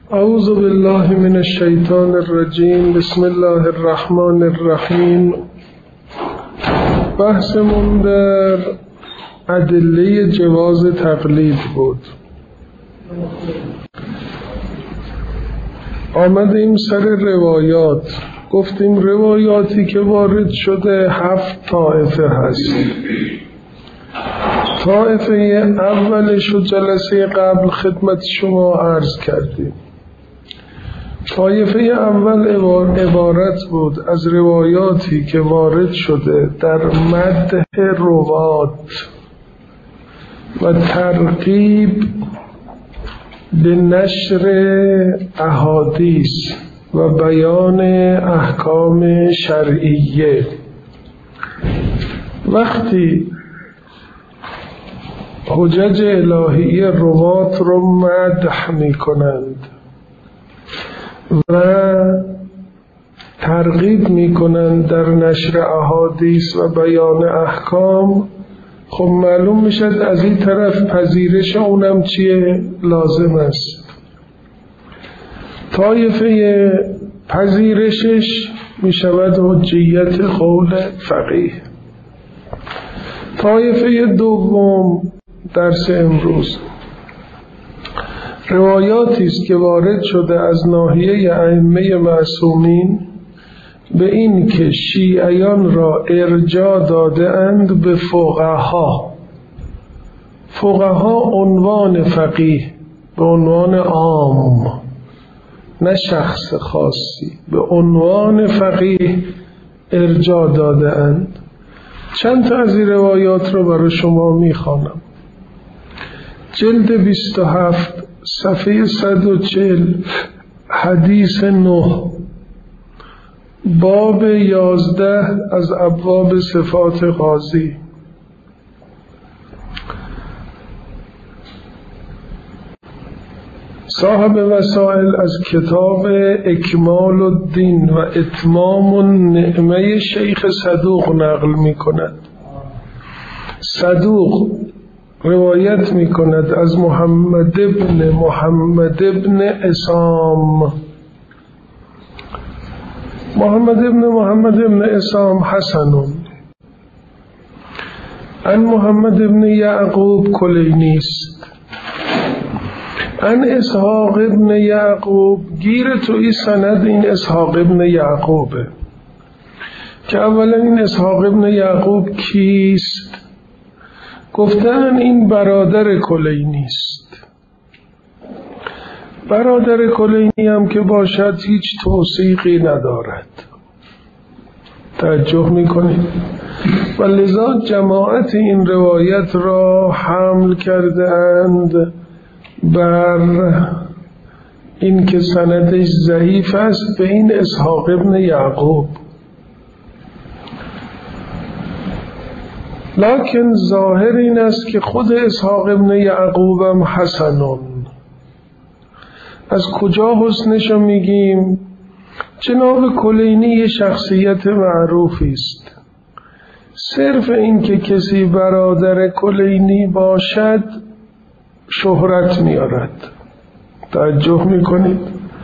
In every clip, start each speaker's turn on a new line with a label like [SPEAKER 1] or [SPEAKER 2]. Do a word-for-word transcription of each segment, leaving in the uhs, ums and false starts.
[SPEAKER 1] اعوذ بالله من الشیطان الرجیم. بسم الله الرحمن الرحیم. بحثمون در ادله جواز تقلید بود. آمدیم سر روایات، گفتیم روایاتی که وارد شده هفت طایفه هست. طایفه اولش و جلسه قبل خدمت شما عرض کردیم. طایفه اول عبارت بود از روایاتی که وارد شده در مدح روات و ترغیب به نشر احادیث و بیان احکام شرعیه. وقتی حجج الهی روات رو مدح می کنند و ترغیب می کنند در نشر احادیث و بیان احکام، خب معلوم میشد از این طرف پذیرش اونم چیه؟ لازم است. طایفه پذیرشش می شود حجیت قول فقیه. طایفه دوم درس امروز روایاتی است که وارد شده از ناحیه ائمه معصومین به این که شیعیان را ارجاع داده اند به فقها. فقها عنوان فقیه به عنوان عام، نه شخص خاصی، به عنوان فقیه ارجاع داده اند. چند تا از این روایات رو برای شما میخوانم. جلد بیست و هفت صفحه صد و چهل حدیث نه، باب یازده از ابواب صفات قاضی. صاحب وسائل از کتاب اکمال الدین و اتمام النعمه شیخ صدوق نقل می کند. صدوق روایت می کند از محمد ابن محمد ابن اسام. محمد ابن محمد ابن اسام حسنون ان محمد ابن یعقوب کلینی است، ان اسحاق ابن یعقوب. گیر تو این سند این اسحاق ابن یعقوبه که اولا این اسحاق ابن یعقوب کیست؟ گفتن این برادر کلینی است. برادر کلینی هم که باشد هیچ توثیقی ندارد. توجه میکنید؟ و لذا جماعت این روایت را حمل کرده اند بر این که سندش ضعیف است به این اسحاق ابن یعقوب. لکن ظاهر این است که خود اسحاق ابن یعقوب هم حسنون. از کجا حسنشو میگیم؟ جناب کلینی یه شخصیت معروفی است. صرف این که کسی برادر کلینی باشد شهرت میارد. توجه میکنید؟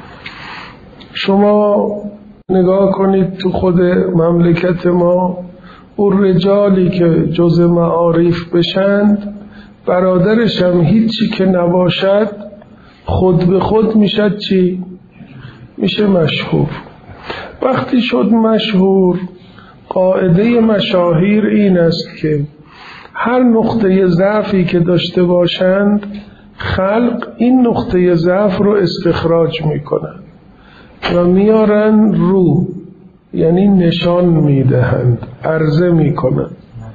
[SPEAKER 1] شما نگاه کنید تو خود مملکت ما، اون رجالی که جز معارف بشند برادرش هم هیچی که نباشد خود به خود میشد چی؟ میشه مشهور. وقتی شد مشهور، قاعده مشاهیر این است که هر نقطه ضعفی که داشته باشند خلق این نقطه ضعف رو استخراج میکنن و میارن رو، یعنی نشان میدهند، عرضه میکنن.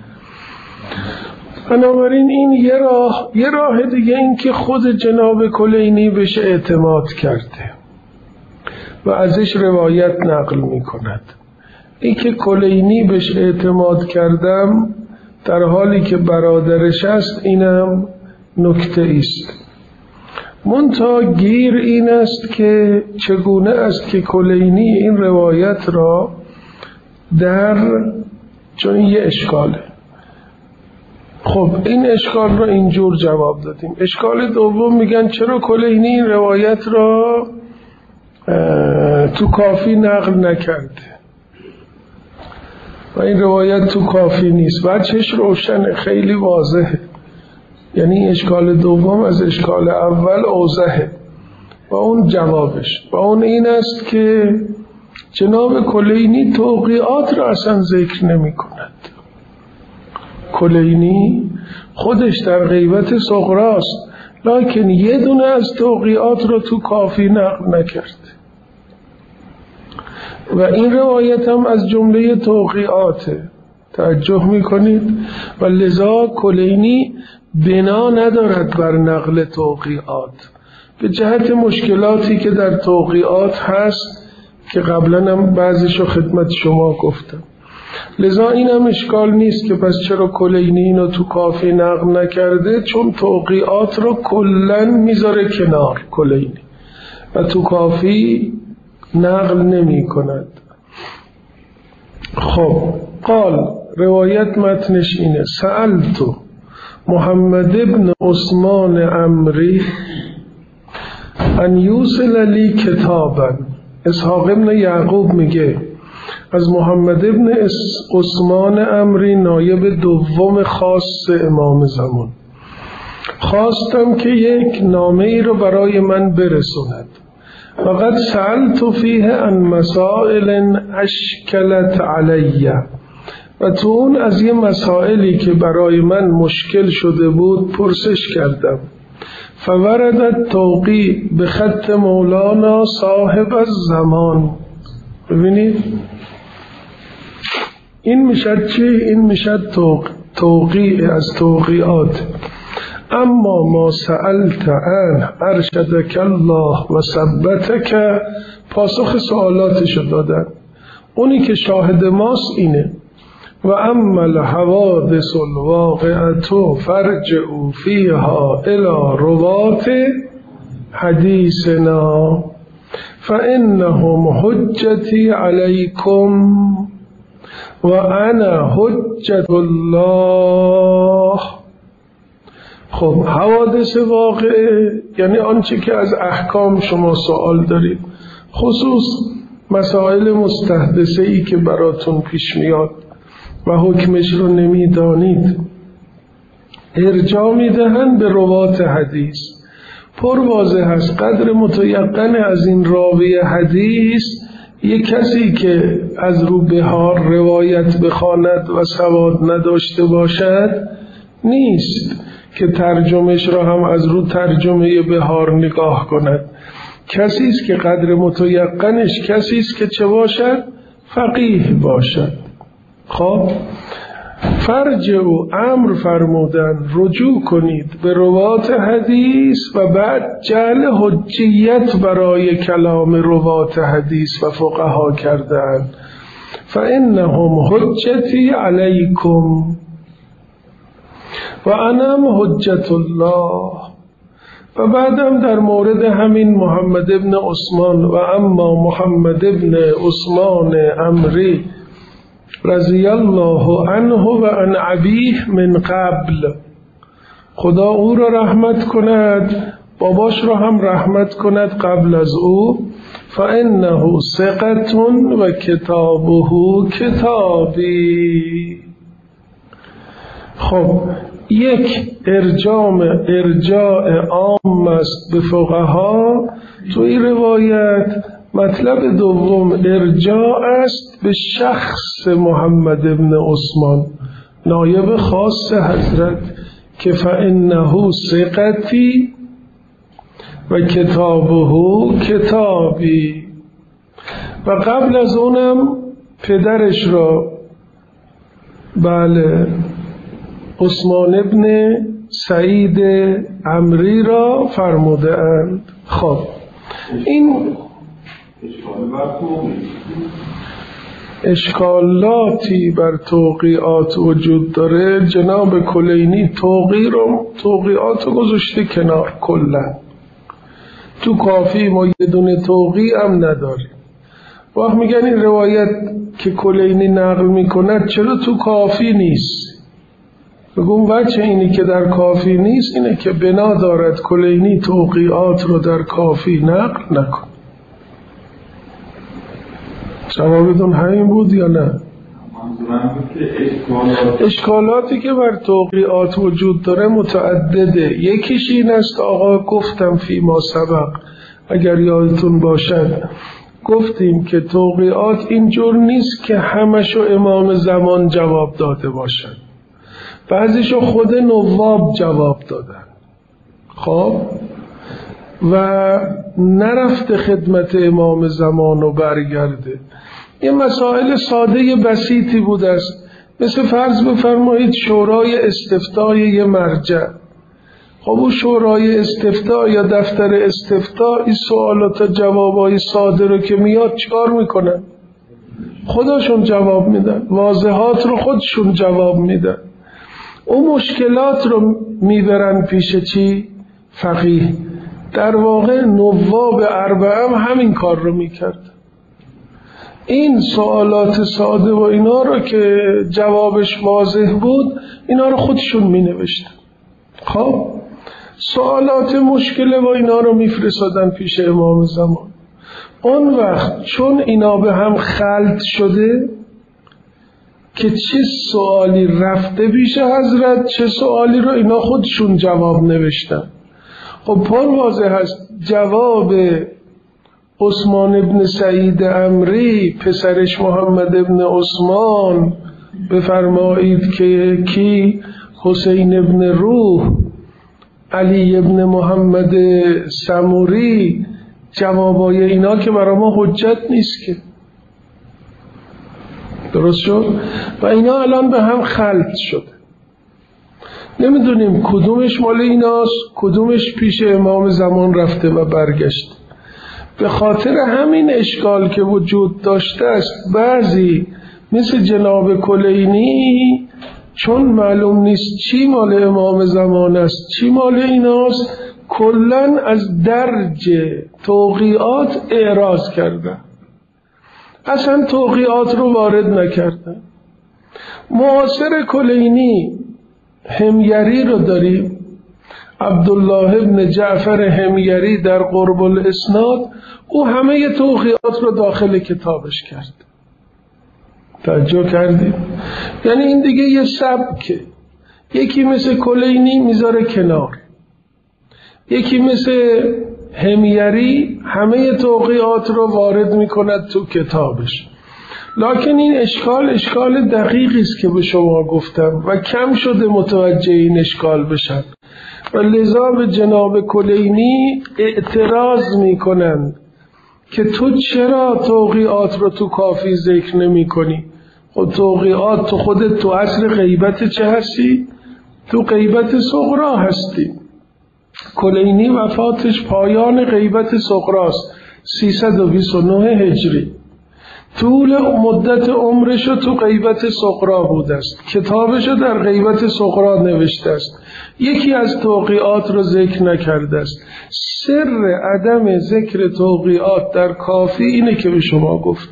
[SPEAKER 1] بنابراین این یه راه یه راه دیگه این که خود جناب کلینی بهش اعتماد کرده و ازش روایت نقل میکند. این که کلینی بهش اعتماد کردم در حالی که برادرش است، اینم نکته است. منتها گیر این است که چگونه است که کلینی این روایت را در، چون یه اشکاله، خب این اشکال را اینجور جواب دادیم. اشکال دوم میگن چرا کلینی این روایت را تو کافی نقل نکرده و این روایت تو کافی نیست. وجهش روشنه، خیلی واضحه، یعنی اشکال دوم از اشکال اول اوضحه و اون جوابش و اون این است که جناب کلینی توقیعات را اصلا ذکر نمی کند. کلینی خودش در غیبت صغراست، لکن یه دونه از توقیعات را تو کافی نقل نکرد و این روایت هم از جمله توقیعاته. توجه میکنید؟ و لذا کلینی بنا ندارد بر نقل توقیعات به جهت مشکلاتی که در توقیعات هست که قبلا هم بعضیشو خدمت شما گفتم. لذا این هم اشکال نیست که پس چرا کلینی اینو تو کافی نقل نکرده، چون توقیعات رو کلن میذاره کنار کلینی و تو کافی نقل نمی کند. خب قال روایت متنش اینه: سألتو محمد ابن عثمان عمری ان یوصل لی کتابا. اسحاق ابن یعقوب میگه از محمد ابن عثمان عمری نایب دوم خاص امام زمان خواستم که یک نامه ای رو برای من برسوند. فقد سألت فیه عن مسائل اشکلت علی، و تو اون از یه مسائلی که برای من مشکل شده بود پرسش کردم. فوردت توقیع به خط مولانا صاحب الزمان. ببینید این میشد چی؟ این میشد توقیع از توقیعات. اما ما سألت عنه ارشدک الله و ثبتک، پاسخ سوالاتشو دادن. اونی که شاهد ماست اینه: و اما الحوادث الواقعة فرجعوا فیها الى روات حدیثنا فانهم حجتی علیکم و انا حجت الله. خب حوادث واقعه یعنی آنچه که از احکام شما سوال دارید، خصوص مسائل مستحدثه ای که براتون پیش میاد و حکمش رو نمیدانید، ارجاع میدهن به روات حدیث. پر واضح هست قدر متیقن از این راوی حدیث یک کسی که از رو بهار روایت بخواند و سواد نداشته باشد نیست که ترجمهش را هم از رو ترجمه بهار نگاه کند. کسی است که قدر متیقنش کسی است که چه باشد؟ فقیه باشد. خب فرجع و امر فرمودن رجوع کنید به روات حدیث و بعد جعل حجیت برای کلام روات حدیث و فقها کردن. فانهم حجتی علیکم و انم حجت الله. و بعدم در مورد همین محمد ابن عثمان و اما محمد ابن عثمان عمری رضی الله عنه و عن ابیه من قبل، خدا او را رحمت کند، باباش را هم رحمت کند قبل از او. فانه ثقة و کتابه کتابی. خب یک ارجام ارجاع عام است به فقها تو این روایت. مطلب دوم ارجاع است به شخص محمد ابن عثمان نایب خاص حضرت که فانه ثقتی و کتابه کتابی. و قبل از اونم پدرش را بله عثمان ابن سعید عمری را فرموده اند. خب این اشکالاتی بر توقیعات وجود داره. جناب کلینی توقیع رو توقیعات رو گذاشته کنار کلا. تو کافی ما یه دونه توقیع هم نداریم. وقت میگن این روایت که کلینی نقل میکند چرا تو کافی نیست؟ بگم بچه اینی که در کافی نیست اینه که بنا دارد کلینی توقیعات رو در کافی نقل نکن. جوابتون همین بود یا نه؟ اشکالاتی که بر توقیعات وجود داره متعدده. یکیش این است آقا گفتم فی ما سبق، اگر یادتون باشد گفتیم که توقیعات اینجور نیست که همشو امام زمان جواب داده باشد، بعضیشو خود نواب جواب دادن خب و نرفته خدمت امام زمان و برگرده. یه مسائل ساده بسیطی بود است، مثل فرض بفرمایید شورای استفتای یه مرجع. خب اون شورای استفتاء یا دفتر استفتاء این سوالات و جوابای ساده رو که میاد چیکار میکنن؟ خودشون جواب میدن، واضحات رو خودشون جواب میدن. اون مشکلات رو میبرن پیش چی؟ فقیه. در واقع نواب اربعه هم همین کار رو میکرد. این سوالات ساده و اینا رو که جوابش واضح بود اینا رو خودشون مینوشتن. خب سوالات مشکله و اینا رو میفرستادن پیش امام زمان. اون وقت چون اینا به هم خلط شده که چه سوالی رفته پیش حضرت چه سوالی رو اینا خودشون جواب نوشتن. خب پر واضح هست جواب عثمان ابن سعید عمری پسرش محمد ابن عثمان بفرمایید که کی حسین ابن روح علی ابن محمد سموری، جوابای اینا که برای ما حجت نیست که. درست شد؟ و اینا الان به هم خلط شده، نمیدونیم کدومش مال ایناست کدومش پیش امام زمان رفته و برگشت. به خاطر همین اشکال که وجود داشته است بعضی مثل جناب کلینی چون معلوم نیست چی مال امام زمان است چی مال ایناست کلن از درج توقیعات اعراض کردن، اصلا توقیعات رو وارد نکردن. معاصر کلینی حمیری رو داریم، عبدالله ابن جعفر حمیری در قرب الاسناد، او همه توقیعات رو داخل کتابش کرد. توجه کردیم؟ یعنی این دیگه یه سبکه. یکی مثل کلینی میذاره کنار، یکی مثل حمیری همه توقیعات رو وارد میکند تو کتابش. لکن این اشکال اشکال دقیقی است که به شما گفتم و کم شده متوجه این اشکال بشن و لذا به جناب کلینی اعتراض میکنند که تو چرا توقیعات رو تو کافی ذکر نمی کنی؟ خود توقیعات تو خودت تو اصل غیبت چه هستی؟ تو غیبت صغرا هستی. کلینی وفاتش پایان غیبت صغراست، سیصد و بیست و نه هجری. طول مدت عمرشو تو غیبت صغرا بوده است، کتابشو در غیبت صغرا نوشته است، یکی از توقیعات رو ذکر نکرده است. سر عدم ذکر توقیعات در کافی اینه که به شما گفت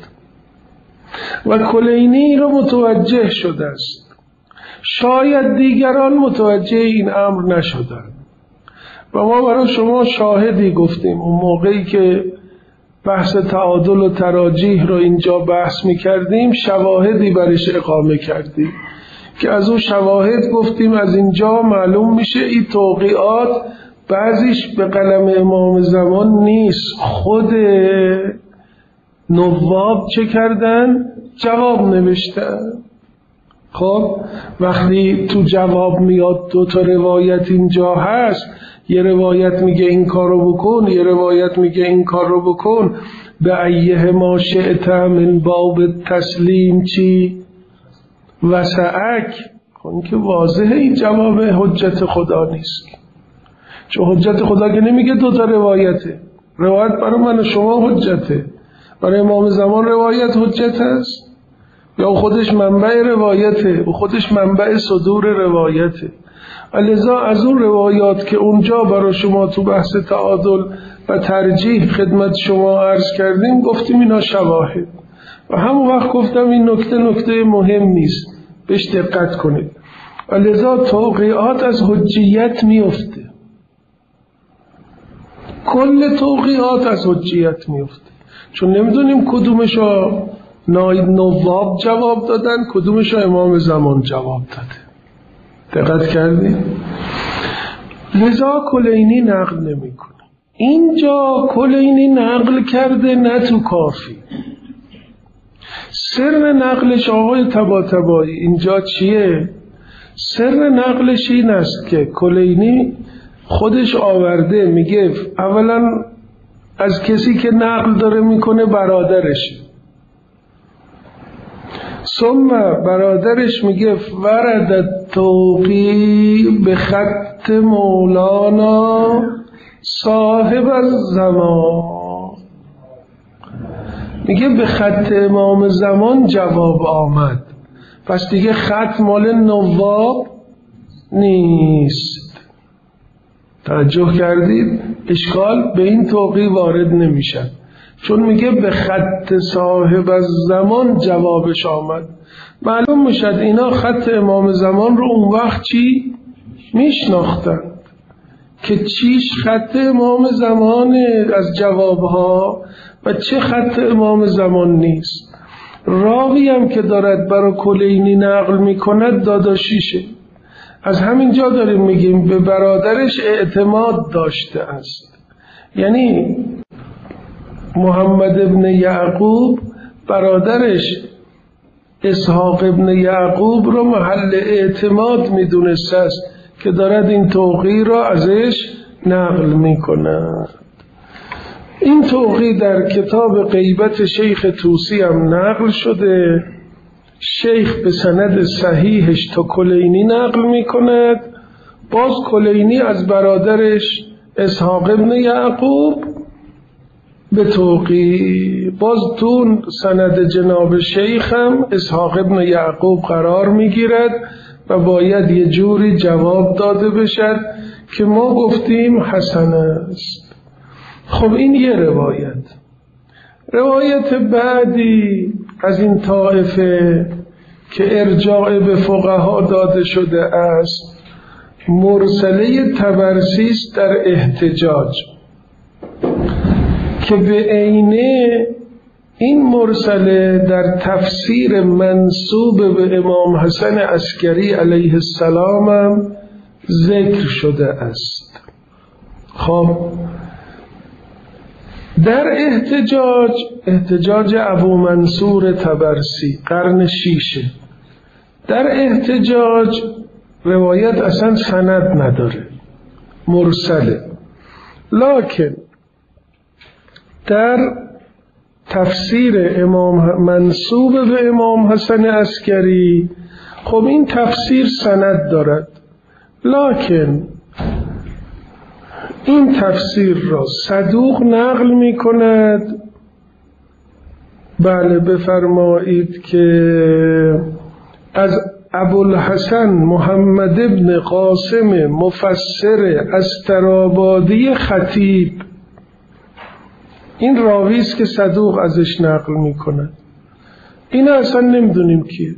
[SPEAKER 1] و کلینی رو متوجه شده است. شاید دیگران متوجه این امر نشدن و ما برای شما شاهدی گفتیم اون موقعی که بحث تعادل و تراجیح رو اینجا بحث می کردیم، شواهدی برش اقامه کردیم که از اون شواهد گفتیم از اینجا معلوم میشه این توقیعات بعضیش به قلم امام زمان نیست، خود نواب چه کردن؟ جواب نوشتن. خب وقتی تو جواب میاد دو تا روایت اینجا هست، یه روایت میگه این کارو بکن، یه روایت میگه این کارو بکن، به ایه ما شئت من باب تسلیم چی وسعک. خب که واضحه این جواب حجت خدا نیست، چون حجت خدا که نمیگه دو تا روایته. روایت برای من و شما حجته، برای امام زمان روایت حجت هست یا خودش منبع روایته و خودش منبع صدور روایته. لذا از اون روایات که اونجا برای شما تو بحث تعادل و ترجیح خدمت شما عرض کردیم گفتیم اینا شواهد و همون وقت گفتم این نکته نکته مهم نیست، بهش دقت کنید. و لذا توقیعات از حجیت میفته، کل توقیعات از حجیت میفته، چون نمیدونیم کدومشو نایب نواب جواب دادن، کدومشو امام زمان جواب داده. دقت کردید؟ لذا کلینی نقل نمیکنه. اینجا کلینی نقل کرده نه تو کافی. سر نقلش آقای طباطبایی اینجا چیه؟ سر نقلش این است که کلینی خودش آورده، میگه اولا از کسی که نقل داره میکنه برادرشه، ثم برادرش میگه ورد توقی به خط مولانا صاحب الزمان، میگه به خط امام زمان جواب آمد، پس دیگه خط مال نواب نیست. توجه کردید؟ اشکال به این توقی وارد نمیشن، چون میگه به خط صاحب الزمان جوابش آمد. معلوم میشد اینا خط امام زمان رو اون وقت چی میشناختن که چیش خط امام زمان از جوابها و چه خط امام زمان نیست. راوی هم که دارد برای کلینی نقل میکند داداشیشه. از همین جا داریم میگیم به برادرش اعتماد داشته است، یعنی محمد ابن یعقوب برادرش اسحاق ابن یعقوب رو محل اعتماد میدونسته است که دارد این توقی را ازش نقل میکنه. این توقی در کتاب غیبت شیخ طوسی هم نقل شده. شیخ به سند صحیحش تا کلینی نقل میکند، باز کلینی از برادرش اسحاق ابن یعقوب به توقی، باز تو سند جناب شیخ هم اسحاق ابن یعقوب قرار میگیرد و باید یه جوری جواب داده بشد که ما گفتیم حسن است. خب این یه روایت. روایت بعدی از این طائفه که ارجاع به فقها داده شده است مرسله طبرسی است در احتجاج، که به عینه این مرسله در تفسیر منسوب به امام حسن عسکری علیه السلام هم ذکر شده است. خب در احتجاج، احتجاج ابو منصور طبرسی قرن شیشه، در احتجاج روایت اصلا سند نداره، مرسله. لکن در تفسیر امام منسوب به امام حسن عسکری خب این تفسیر سند دارد، لکن این تفسیر را صدوق نقل می کند. بله بفرمایید که از ابوالحسن محمد ابن قاسم مفسر استرابادی خطیب، این راوی است که صدوق ازش نقل می کند. این اصلا نمیدونیم کیه.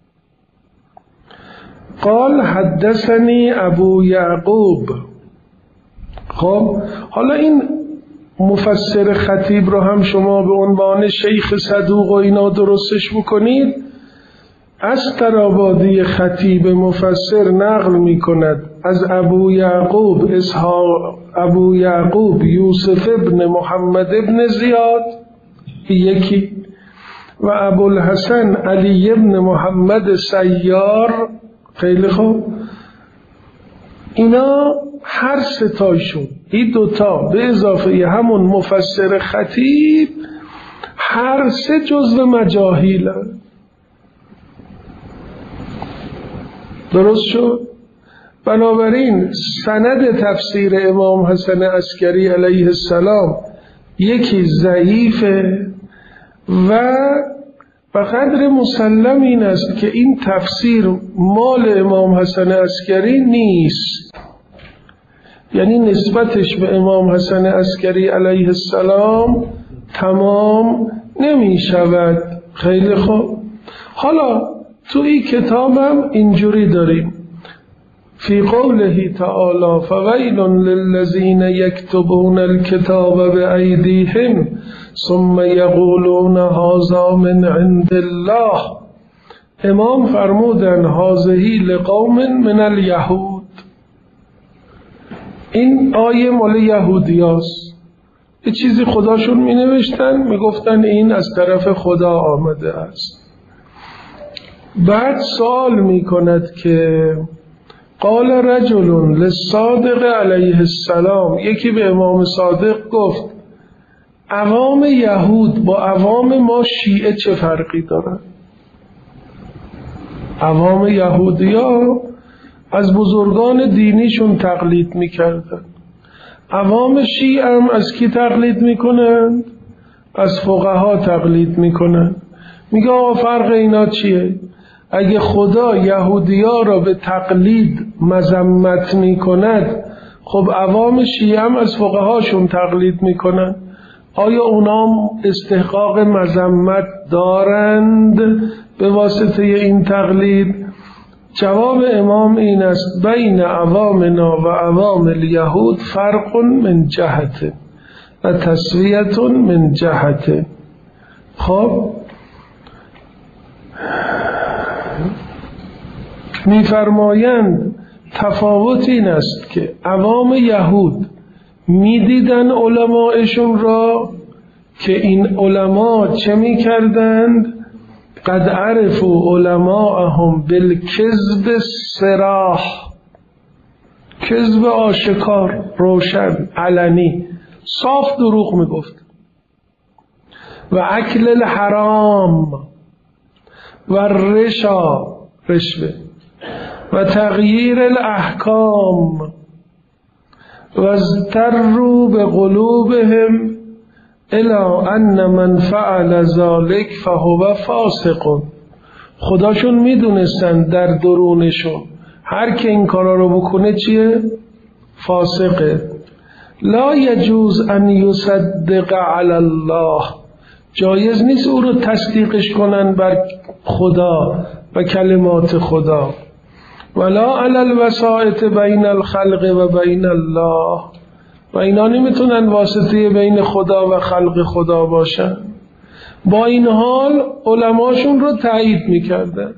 [SPEAKER 1] قال حدثنی ابو یعقوب. خب حالا این مفسر خطیب رو هم شما به عنوان شیخ صدوق و اینا درستش بکنید، استرابادی خطیب مفسر نقل می کند از ابو یعقوب اسحاق ابو یعقوب یوسف ابن محمد ابن زیاد یکی و ابوالحسن علی ابن محمد سیار. خیلی خوب، اینا هر ستایشون این دوتا به اضافه همون مفسر خطیب هر سه جزو مجاهیل هست. درست شد؟ بنابراین سند تفسیر امام حسن عسکری علیه السلام یکی ضعیفه و به قدر مسلم این است که این تفسیر مال امام حسن عسکری نیست، یعنی نسبتش به امام حسن عسکری علیه السلام تمام نمی شود. خیلی خوب، حالا تو این کتابم اینجوری داریم فی قوله تعالی فویل للذین یکتبون الکتاب بأیدیهم ثم یقولون هذا من عند الله. امام فرمودن هذه لقوم من الیهود، این آیه مال یهودیاست، یه چیزی خداشون می نوشتن می گفتن این از طرف خدا آمده است. بعد سوال می کند که قال رجل للصادق علیه السلام، یکی به امام صادق گفت عوام یهود با عوام ما شیعه چه فرقی دارن؟ عوام یهودیا از بزرگان دینیشون تقلید میکردن، عوام شیعه هم از کی تقلید میکنن؟ از فقها تقلید میکنن. میگه آقا فرق اینا چیه؟ اگه خدا یهودیا را به تقلید مذمت میکند، خب عوام شیعه هم از فقهاشون تقلید میکنن، آیا اونام استحقاق مذمت دارند به واسطه این تقلید؟ جواب امام این است بین عوامنا و عوام الیهود فرق من جهت و تسویت من جهت. خب میفرمایند تفاوت این است که عوام یهود میدیدن علماءشون را که این علما چه میکردند؟ قد عرفوا علماءهم بالکذب صراح، کذب آشکار، روشن، علنی، صاف دروغ میگفت، و اکل الحرام و رشا، رشوه، و تغییر الاحکام، و ازتروا بقلوبهم الا ان من فعل ذلك فهو فاسق. خداشون میدونستن در درونشون هر که این کارا رو بکنه چیه؟ فاسقه. لا یجوز ان یصدق علی الله، جایز نیست او رو تصدیقش کنن بر خدا و کلمات خدا. ولا علی الوسائط بین الخلق و بین الله، و اینا نمیتونن واسطه بین خدا و خلق خدا باشن. با این حال علماشون رو تایید میکردن،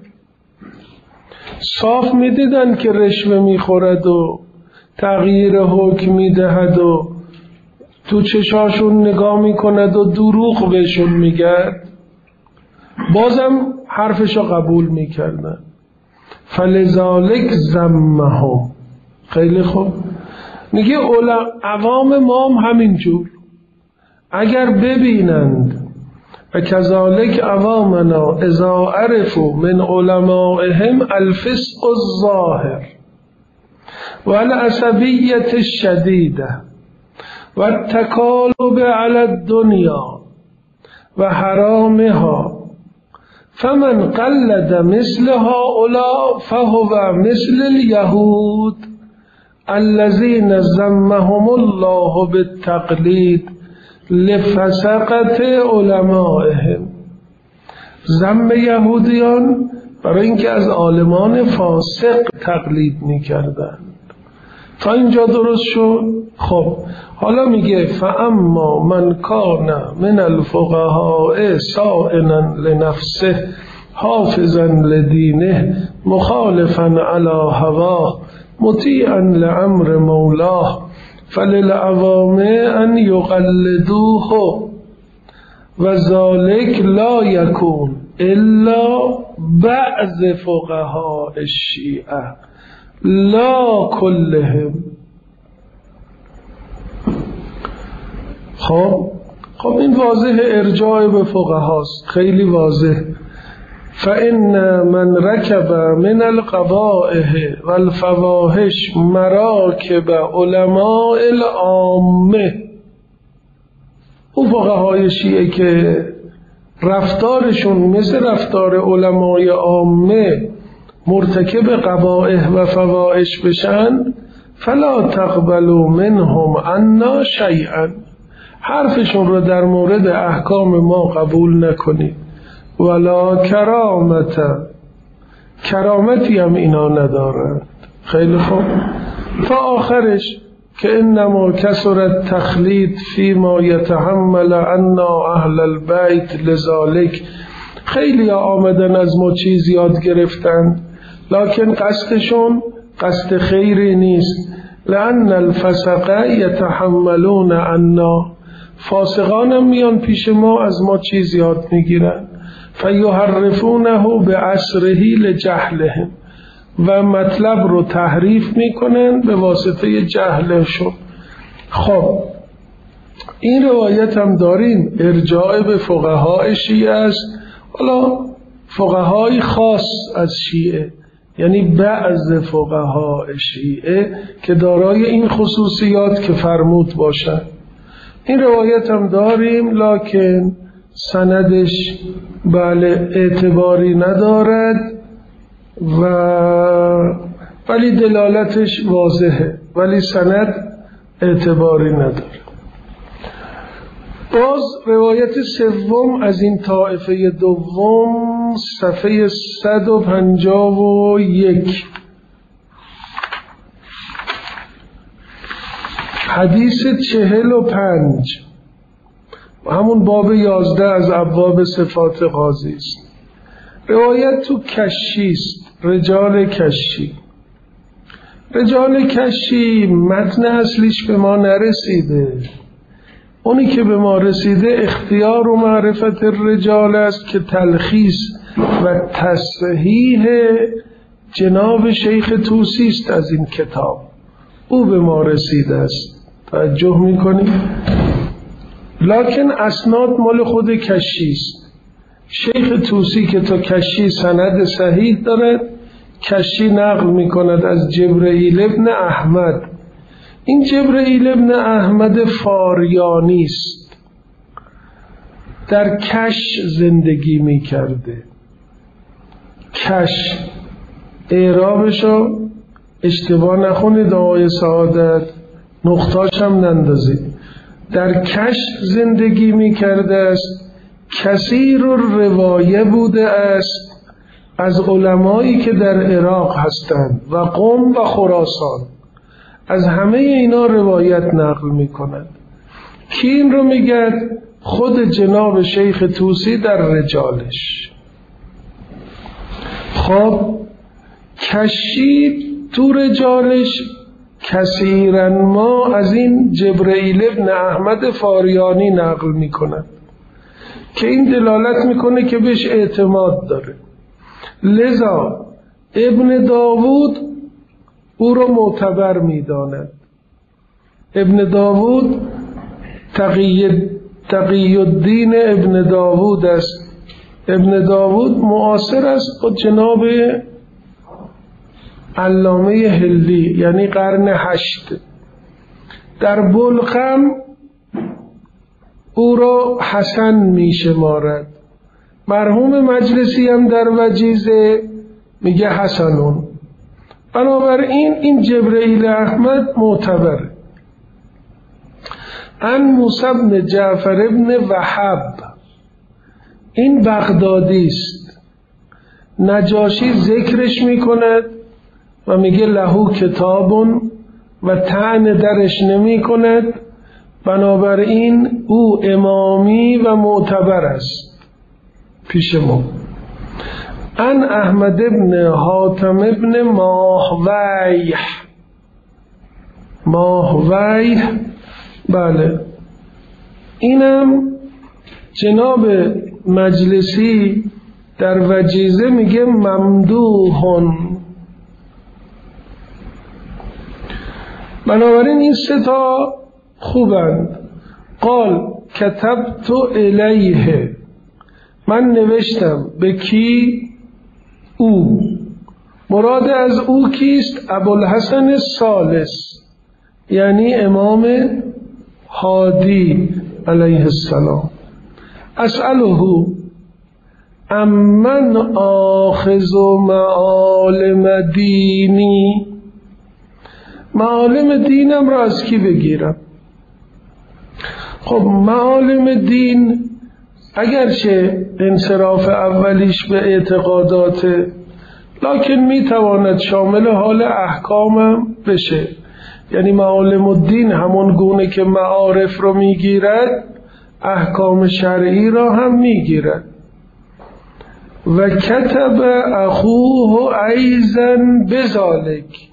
[SPEAKER 1] صاف میدیدن که رشوه میخورد و تغییر حکم میدهد و تو چشاشون نگاه میکند و دروغ بهشون میگرد، بازم حرفشو قبول میکردن. فلذالک ذمهم. خیلی خوب، میگه عوام ما هم همین جور اگر ببینند و کذالک عوامنا اذا عرفوا من علمائهم الفسق الظاهر و العصبیت الشدیده و التکالب علی الدنیا و حرامها، فمن قلد مثل هؤلاء فهو مثل اليهود الذين ذمهم الله بالتقلید لفسقت علمائهم. ذم یهودیان برای اینکه از عالمان فاسق تقلید میکردند. تا اینجا درست شد؟ خب حالا میگه فاما من کان من الفقهاء صائنا لنفسه حافظا لدینه مخالفا علی هواه مطیعا لامر مولاه فللعوام ان یقلدوه و ذلك لا یکون الا بعض فقهاء الشیعه لا کلهم. خب خب این واضح ارجاع به فقهاست، خیلی واضح. فإن من ركب من القبائح والفواحش مراكب علماء العامه، او فقهای شیعه که رفتارشون مثل رفتار علمای عامه مرتکب قبائح و فواحش بشن، فلا تقبلوا منهم عنا شیئا، حرفشون رو در مورد احکام ما قبول نکنید. ولا کرامت، کرامتی هم اینا ندارند. خیلی خوب. تا آخرش که انما کثرت تخلید فیما یتحمل عنا اهل البیت لذالک، خیلی آمدن از ما چیز یاد گرفتن لکن قصدشون قصد خیری نیست. لأن الفسقه یتحملون عنا، فاسقان هم میان پیش ما از ما چیز یاد میگیرن. فیحرفونه بعصره لجهلهم، و مطلب رو تحریف میکنن به واسطه جهلشون. خب این روایت هم داریم ارجاع به فقهای شیعه است. حالا فقهای خاص از شیعه، یعنی بعض فقهای شیعه که دارای این خصوصیات که فرمود باشن. این روایت هم داریم لکن سندش بله اعتباری ندارد و ولی دلالتش واضحه، ولی سند اعتباری نداره. باز روایت سوم از این طائفه دوم صفحه صد و پنجاه و یک، حدیث چهل و پنج، همون باب یازده از ابواب صفات قاضی است. روایت تو کشی است، رجال کشی. رجال کشی متن اصلیش به ما نرسیده، اونی که به ما رسیده اختیار و معرفت الرجال است که تلخیص و تصحیح جناب شیخ طوسی است از این کتاب، او به ما رسیده است. توجه میکنیم؟ لکن اسناد مال خود کشی است. شیخ طوسی که تا کشی سند صحیح دارد، کشی نقل میکند از جبرئیل ابن احمد. این جبرئیل ابن احمد فاریانی است، در کش زندگی میکرده. کش اعرابشو اشتباه نخونید آقای سعادت، نقطاش هم نندازید. در کش زندگی میکرده است، کثیر روایه بوده است از علمایی که در عراق هستند و قم و خراسان، از همه اینا روایت نقل میکنند. کی این رو میگه؟ خود جناب شیخ طوسی در رجالش. خب کشی تو رجالش کثیرا ما از این جبرئیل ابن احمد فاریانی نقل میکنند که این دلالت میکنه که بهش اعتماد داره. لذا ابن داوود او را معتبر میداند. ابن داوود تقی تقی الدین ابن داوود است. ابن داوود معاصر است با جناب علامه هلی، یعنی قرن هشت. در بلخم او را حسن می شمارد. مرحوم مجلسی هم در وجیزه میگه حسنون. بنابراین این جبرئیل احمد معتبر. ان موسی بن جعفر بن وهب، این بغدادی است. نجاشی ذکرش میکند و میگه لهو کتابون و طعن درش نمی کند، بنابراین او امامی و معتبر است پیش ما. ان احمد ابن حاتم ابن ماهویح، ماهویح بله، اینم جناب مجلسی در وجیزه میگه ممدوحون. بنابراین این سه تا خوبند. قال کتبت الیه، من نوشتم به کی؟ او. مراد از او کیست؟ ابوالحسن الثالث، یعنی امام هادی علیه السلام. اسأله امن آخذ معالم دینی، معالم دینم را از کی بگیرم؟ خب معالم دین اگرچه انصراف اولیش به اعتقادات، لکن میتواند شامل حال احکامم بشه. یعنی معالم الدین همون گونه که معارف رو میگیرد احکام شرعی را هم میگیرد. و کتب اخوه ایضا بذالک،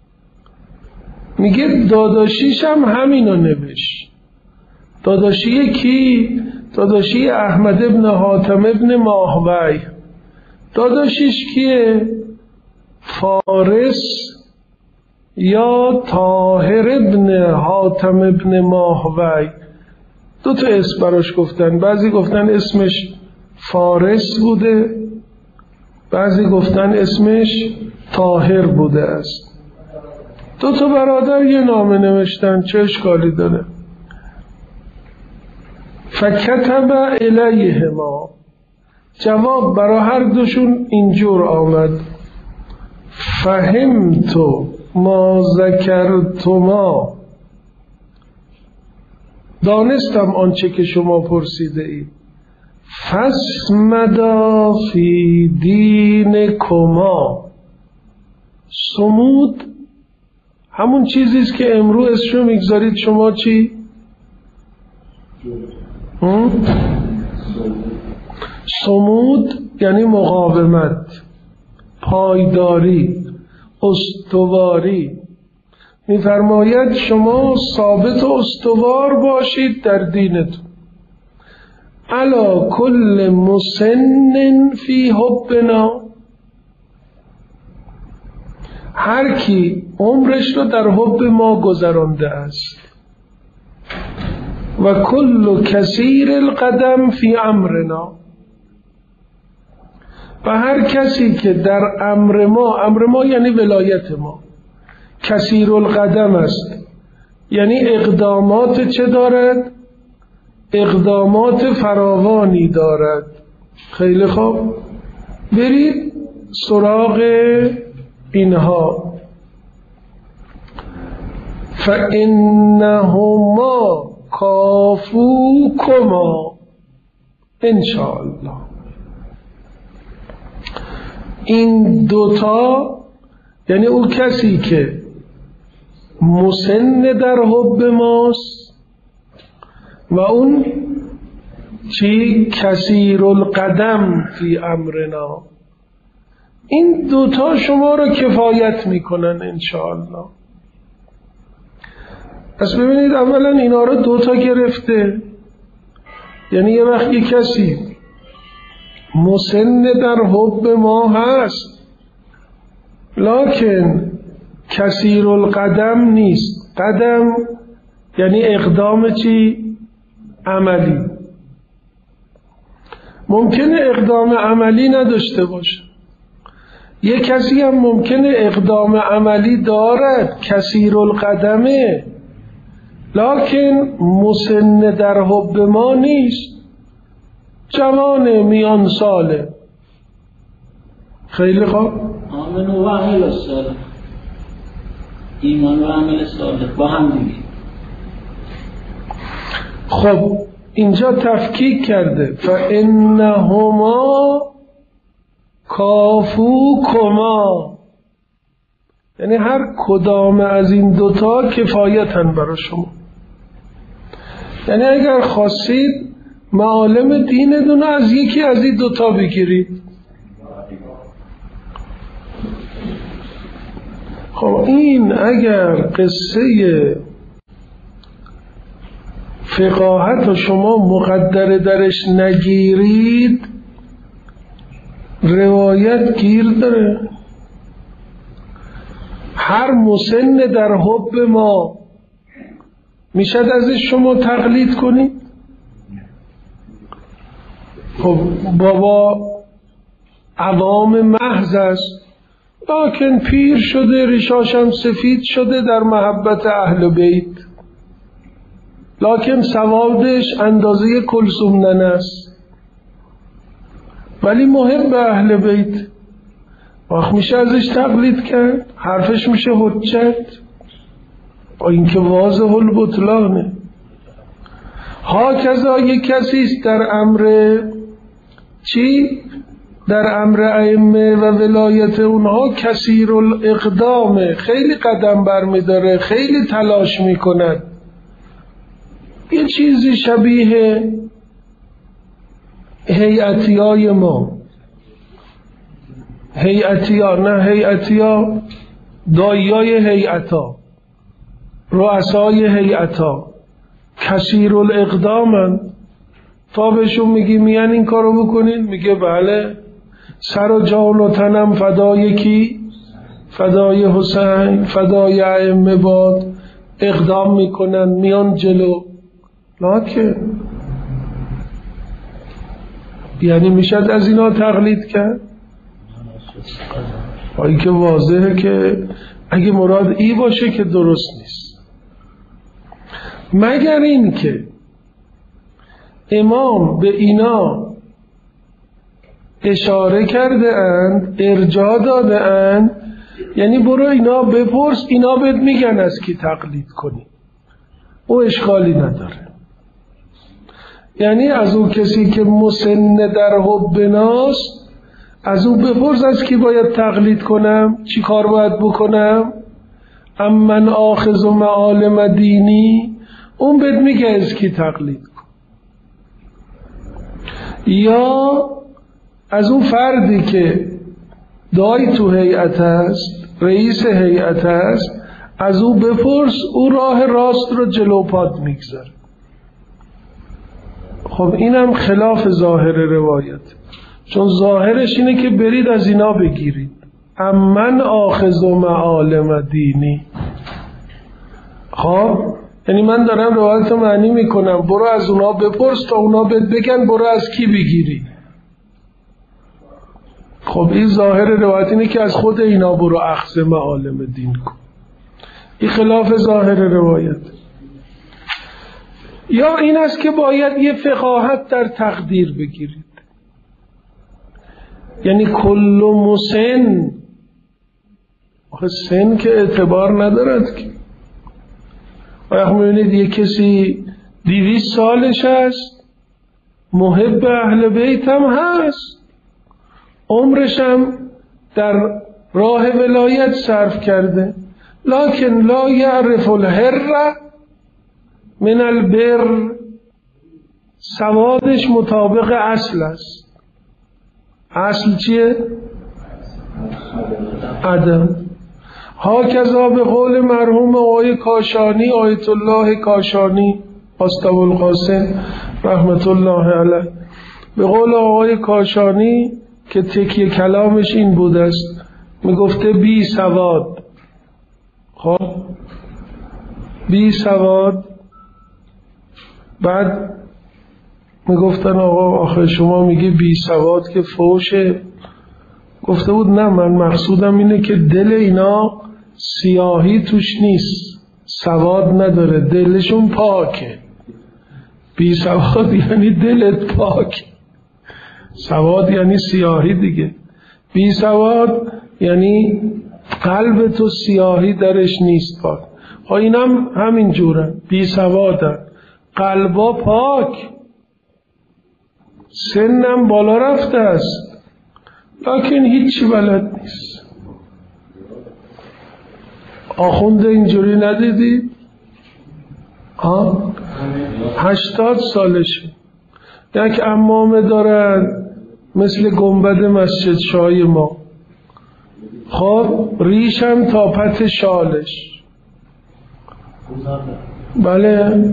[SPEAKER 1] میگه داداشیش هم همینو نوشت. داداشی کی؟ داداشی احمد ابن حاتم ابن ماهوی. داداشیش کیه؟ فارس یا طاهر ابن حاتم ابن ماهوی. دو تا اسم براش گفتن، بعضی گفتن اسمش فارس بوده، بعضی گفتن اسمش طاهر بوده است. دو تا برادر یه نامه نوشتن، چه اشکالی داره؟ فکتب الیهما، جواب برای هر دوشون اینجور آمد: فهمتو ما ذکرتما، دانستم آنچه که شما پرسیده اید. فاسمدا فی دینکما، صمود همون چیزیست که امروز اسمشو میگذارید شما چی؟ صمود یعنی مقاومت، پایداری، استواری. میفرماید شما ثابت و استوار باشید در دینتون. الا کل مسن فی حبنا، هر کی عمرش رو در حب ما گذرانده است. و کل کثیر القدم فی امرنا، و هر کسی که در امر ما، امر ما یعنی ولایت ما، کثیر القدم است، یعنی اقدامات چه دارد؟ اقدامات فراوانی دارد. خیلی خوب، برید سراغ اینها. فإنهما کافوکما انشاءالله. این دوتا یعنی او کسی که مسن در حب ماست و اون چی؟ کثیر القدم فی امرنا، این دوتا شما را کفایت میکنن انشاءالله. پس ببینید اولا اینا رو دوتا گرفته، یعنی یه وقت یک کسی مسن در حب ما هست لکن کثیر القدم نیست. قدم یعنی اقدام چی؟ عملی. ممکنه اقدام عملی نداشته باشه. یک کسی هم ممکنه اقدام عملی دارد، کثیر القدمه، لکن مسن در حب ما نیست، جوان میان ساله. خیلی خوب.
[SPEAKER 2] آمن و عمل صالح، ایمان و عمل صالح با هم دیگه.
[SPEAKER 1] خب اینجا تفکیک کرده فانهما کافوکما، یعنی هر کدام از این دوتا کفایتن برای شما. یعنی اگر خواستید معالم دینتون از یکی از این دوتا بگیرید. خب این اگر قصه فقاهت رو شما مقدر درش نگیرید روایت گیر داره. هر مسن در حب ما میشد ازش شما تقلید کنید؟ خب بابا عوام محض است، لکن پیر شده، ریشاشم سفید شده در محبت اهل بیت، لکن سوادش اندازه کلثوم ننه است، ولی محب اهل بیت. وقت میشه ازش تقلید کرد، حرفش میشه حجت، با اینکه واضح البطلانه. ها کذا یک کسی است در امر چی؟ در امر ائمه و ولایت اونها کثیر الاقدامه، خیلی قدم برمیداره، خیلی تلاش میکند. یه چیزی شبیه هیئتیای ما، هیئتیا نه هیئتیا داییای هیئتا، رؤسای هیئتا کثیر الاقدامن. تا بهشون میگی میان این کارو بکنین، میگه بله، سر و جان و تنم فدای کی؟ فدای حسین، فدای ائمه باد. اقدام میکنن، میان جلو. لکن یعنی میشد از اینا تقلید کرد؟ هایی که واضحه که اگه مراد ای باشه که درست نیست، مگر این که امام به اینا اشاره کرده اند، ارجاع داده اند، یعنی برو اینا بپرس، اینا بهت میگن از کی تقلید کنی، او اشکالی نداره. یعنی از اون کسی که مسن در حب ناس، از اون بپرس از کی باید تقلید کنم، چی کار باید بکنم. امن آخذ و معالم دینی، اون بهت میگه از کی تقلید کن. یا از اون فردی که دای تو هیئت است، رئیس هیئت است، از او بپرس، او راه راست رو جلو پات میگذاره. خب اینم خلاف ظاهر روایت، چون ظاهرش اینه که برید از اینا بگیرید. امن آخذ و معالم دینی. خب یعنی من دارم روایت رو معنی میکنم، برو از اونا بپرس تا اونا بهت بگن برو از کی بگیری. خب این ظاهر روایت اینه که از خود اینا برو اخذ معالم دین کن. این خلاف ظاهر روایت. یا این است که باید یه فقاهت در تقدیر بگیرید، یعنی کل مسن، آخه سن که اعتبار ندارد که. وقت میبینید یه کسی دویست سالش هست، محب اهل بیت هم هست، عمرش هم در راه ولایت صرف کرده، لکن لا یعرف الحر من البر، سوادش مطابق اصل است. اصل چیه؟ عدم. هاکذا به قول مرحوم آقای کاشانی، آیت الله کاشانی قاسم القاسم رحمت الله علیه، به قول آقای کاشانی که تکیه کلامش این بود است، میگفته بی سواد. خب بی سواد. بعد میگفتن آقا آخه شما میگی بی سواد که فوشه. گفته بود نه، من مقصودم اینه که دل اینا سیاهی توش نیست، سواد نداره، دلشون پاکه. بی سواد یعنی دلت پاک، سواد یعنی سیاهی دیگه. بی سواد یعنی قلب تو سیاهی درش نیست پاک. ها اینم همین جورن، بی سوادن، قلبا پاک، سنم بالا رفته است لکن هیچی بلد نیست. آخونده اینجوری ندیدی؟ ها؟ هشتاد سالشه، یک عمامه دارن مثل گنبد مسجد شاهی ما. خب ریشم تا پت شالش، بله،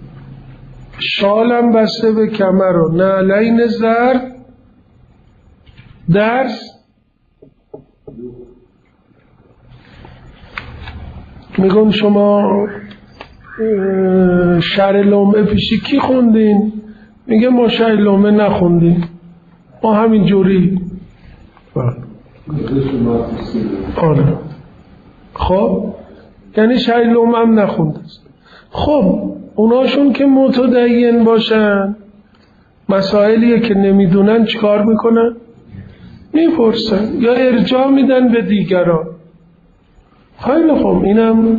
[SPEAKER 1] شالم بسته به کمر و نعلین زرد، درس میگم شما شرح لومه پیشی کی خوندین؟ میگه ما شرح لومه نخوندیم، ما همین جوری. آره خب یعنی شرح لومه هم نخونده. خب اوناشون که متدین باشن، مسائلیه که نمیدونن چیکار میکنن؟ میپرسن یا ارجاع میدن به دیگران. خیلی خوب، اینم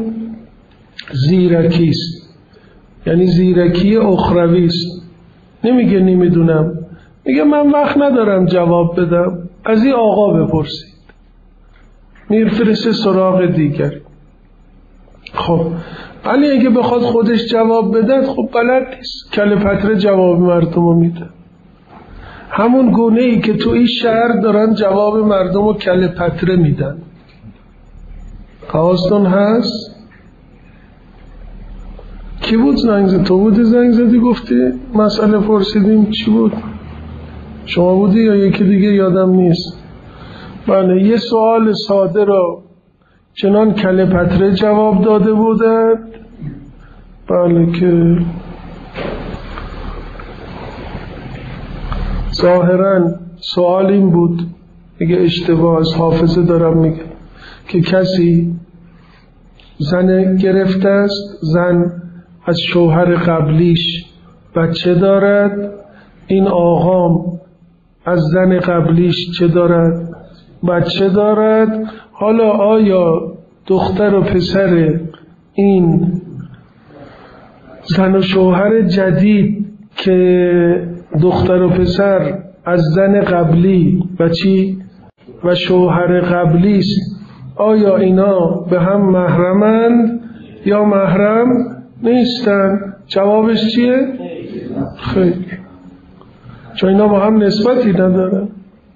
[SPEAKER 1] زیرکیست، یعنی زیرکی اخرویست. نمیگه نمیدونم، میگه من وقت ندارم جواب بدم، از این آقا بپرسید. میرفرسته سراغ دیگری. خب ولی اگه بخواد خودش جواب بده خب بلد نیست، کله پتره جواب مردم رو میده. همون گونه ای که تو این شهر دارن جواب مردم رو کله پتره میدن. حواستون هست؟ کی بود زنگ زد؟ تو بودی زنگ زدی گفتی مسئله پرسیدیم؟ چی بود؟ شما بودی یا یکی دیگه؟ یادم نیست. بله یه سوال ساده رو چنان کله پتره جواب داده بودند بله که ظاهراً سوال این بود، میگه اشتباه از حافظه دارم میگه، که کسی زن گرفته است، زن از شوهر قبلیش بچه دارد، این آقام از زن قبلیش چه دارد؟ بچه دارد. حالا آیا دختر و پسر این زن و شوهر جدید که دختر و پسر از زن قبلی و چی و شوهر قبلی است، آیا اینا به هم محرمند یا محرم نیستن؟ جوابش چیه؟ خیلی، چون اینا با هم نسبتی ندارن،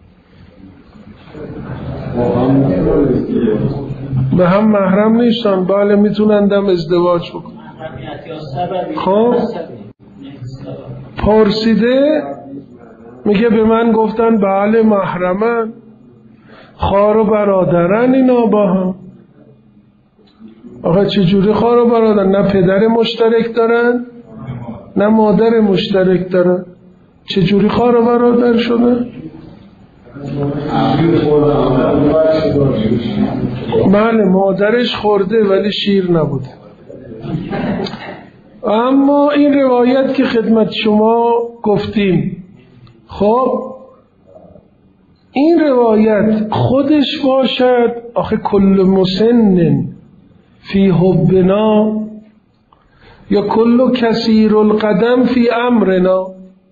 [SPEAKER 1] به هم محرم نیستن. بله میتونندم ازدواج بکنن. خب پرسیده میگه به من گفتن بله محرمن، خواهر و برادرن اینا با هم. آقا چجوری خواهر و برادر؟ نه پدر مشترک دارن نه مادر مشترک دارن، چجوری خواهر و برادر شدن؟ بله مادرش خورده ولی شیر نبوده. اما این روایت که خدمت شما گفتیم، خب این روایت خودش باشد، آخه کل مسن فی حبنا یا کل کثیر القدم فی امرنا،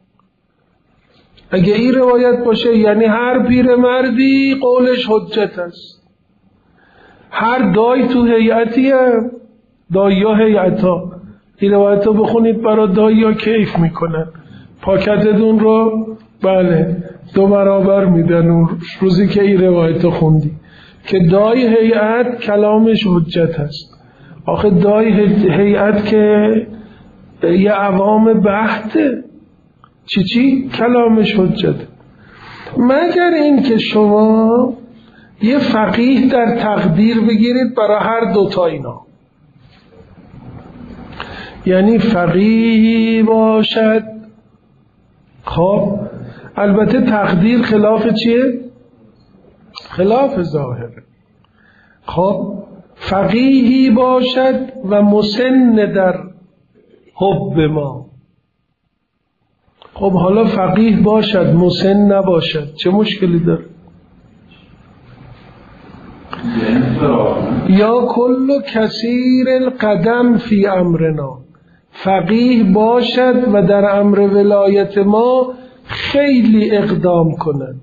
[SPEAKER 1] اگه این روایت باشه یعنی هر پیر مردی قولش حجت است. هر دای تو هیئتی هم دایی ها هیئت ها این روایت ها بخونید برای دایی ها کیف میکنن، پاکتتون رو بله دو برابر میدن اون روزی که این روایت ها خوندی که دای هیئت کلامش حجت است. آخه دای هیئت که یه عوام بحته، چی چی کلامش حجت، مگر این که شما یه فقیه در تقدیر بگیرید برای هر دوتا اینا، یعنی فقیه باشد. خب البته تقدیر خلاف چیه؟ خلاف ظاهره. خب فقیهی باشد و مسن در حب ما. خب حالا فقیه باشد مسن نباشد چه مشکلی داره؟ یا کل کثیر القدم فی امرنا، فقیه باشد و در امر ولایت ما خیلی اقدام کنند.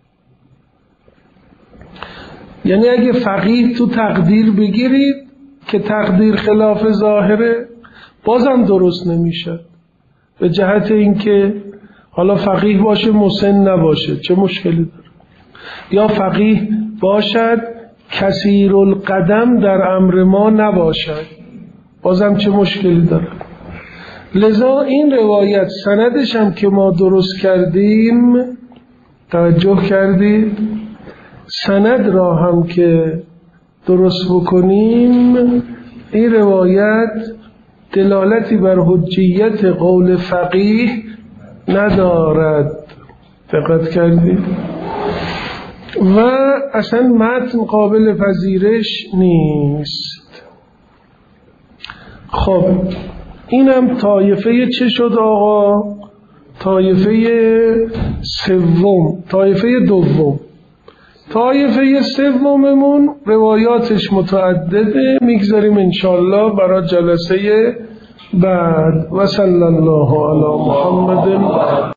[SPEAKER 1] یعنی اگه فقیه تو تقدیر بگیرید که تقدیر خلاف ظاهره بازم درست نمیشه، به جهت اینکه حالا فقیه باشه مسن نباشه چه مشکلی داره؟ یا فقیه باشد کثیر القدم در امر ما نباشد بازم چه مشکلی داره؟ لذا این روایت سندش هم که ما درست کردیم، توجه کردید؟ سند را هم که درست بکنیم این روایت دلالتی بر حجیت قول فقیه ندارد. دقت کردید؟ و اصلا متن قابل پذیرش نیست. خب اینم طایفه چه شد آقا؟ طایفه سوم، طایفه دوم. طایفه سوممون روایاتش متعدده، میگذاریم انشالله برای جلسه بعد. و صلی الله علی محمد